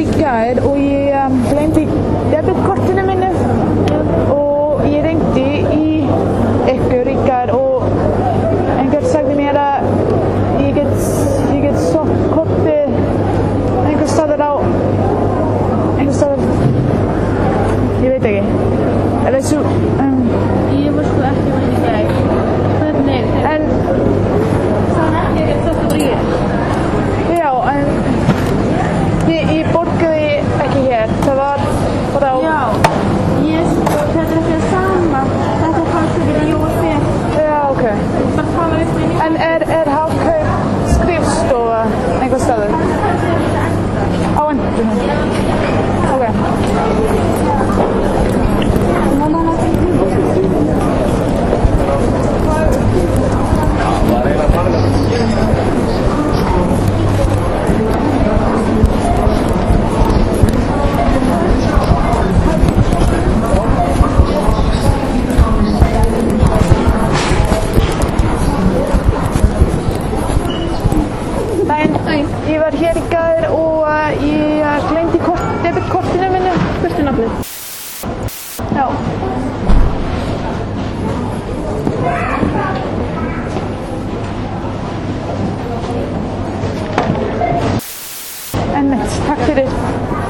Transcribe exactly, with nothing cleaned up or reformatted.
í gær og ég um, gleymdi debitkortinu mínu og ég ringdi í ykkur í gær og einhver sagði mér að ég get, ég get sótt kortið einhver staðar á einhver staðar ég veit ekki eða svo um, ég var sko ekki með í gær hvernig en það er ekki að þetta var ég já en ég, ég borgaði ekki hér það var bara á já ég sko þetta er ekki það sama þetta fannst ekki að ég var fyrr já ok bara tala upp með en er, er Hagkaup skrifstofa einhver staður á endurinn ok ég var hér í gær og uh, ég uh, gleymdi kort, debitkortinu minni hvert er nafnið? já en mitt, takk fyrir